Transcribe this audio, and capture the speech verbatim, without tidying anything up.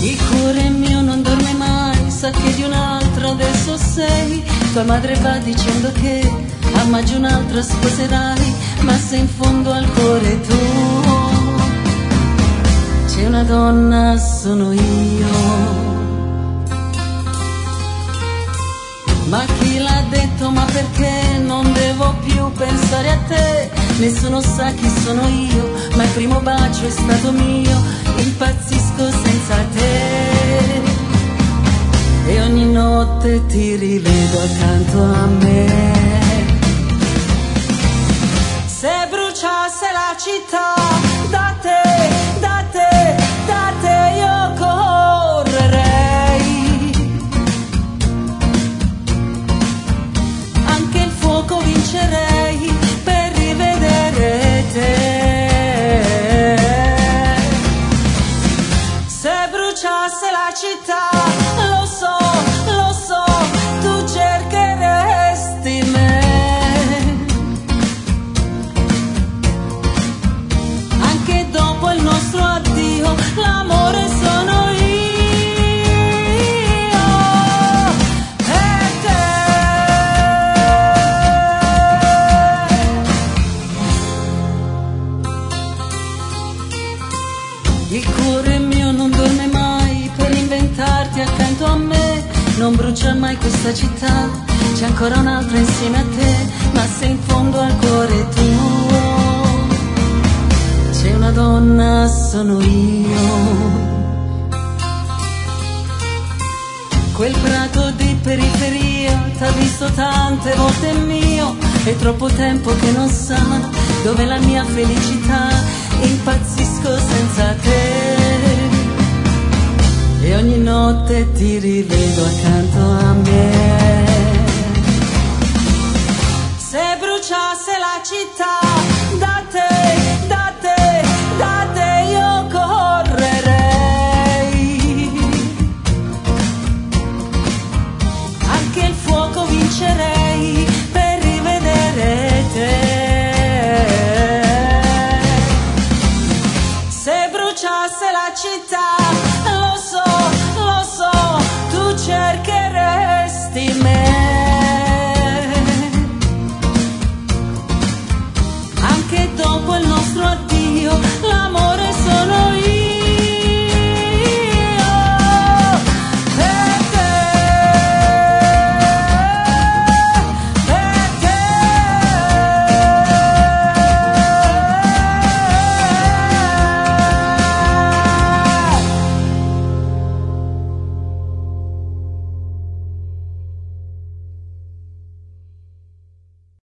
Il cuore mio non dorme mai, sa che di un'altra adesso sei. Tua madre va dicendo che a maggio un'altra sposerai, ma se in fondo al cuore tuo c'è una donna, sono io. Ma chi l'ha detto, ma perché non devo più pensare a te? Nessuno sa chi sono io, ma il primo bacio è stato mio, impazzisco senza te. E ogni notte ti rivedo accanto a me. Se bruciasse la città, da te, da te, da te io correrei. Anche il fuoco vincerei per rivedere te. Se bruciasse la città, lo so, lo so, tu cercheresti me. Anche dopo il nostro addio, l'amore sono io e te. Il cuore mio non dorme mai per inventarti accanto a me. Non brucia mai questa città, c'è ancora un'altra insieme a te. Ma se in fondo al cuore tuo c'è una donna, sono io. Quel prato di periferia t'ha visto tante volte mio. È troppo tempo che non sa dov'è la mia felicità. Impazzisco senza te. E ogni notte ti rivedo accanto a me. Se bruciasse la città, da te, da te, da te io correrei. Anche il fuoco vincerei per rivedere te. Se bruciasse la città,